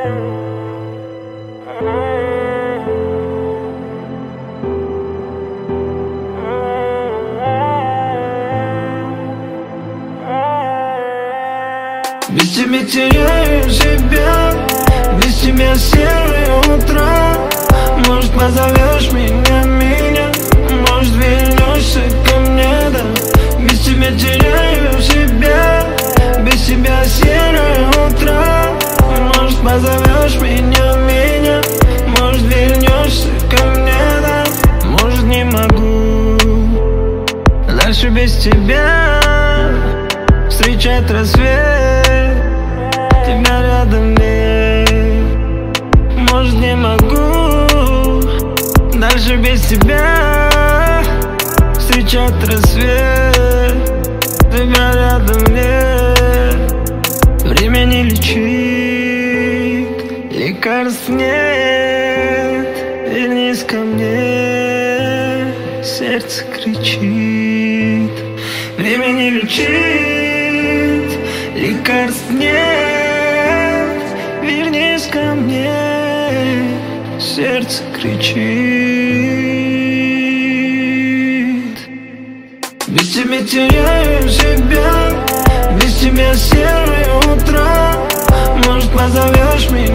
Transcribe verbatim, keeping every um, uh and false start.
Без тебя теряю себя, без тебя серые утра. Может, позовешь меня, меня, может, вернешься ко мне, да. Без тебя теряю себя, без тебя серые утра. Может, позовешь меня, меня, может, вернешься ко мне, да. Может, не могу дальше без тебя встречать рассвет, тебя рядом нет. Может, не могу дальше без тебя встречать рассвет, тебя рядом нет. Время не лечит, лекарств нет. Вернись ко мне, сердце кричит. Время не лечит, лекарств нет. Вернись ко мне, сердце кричит. Без тебя теряю себя, без тебя серые утра. Может, позовешь меня,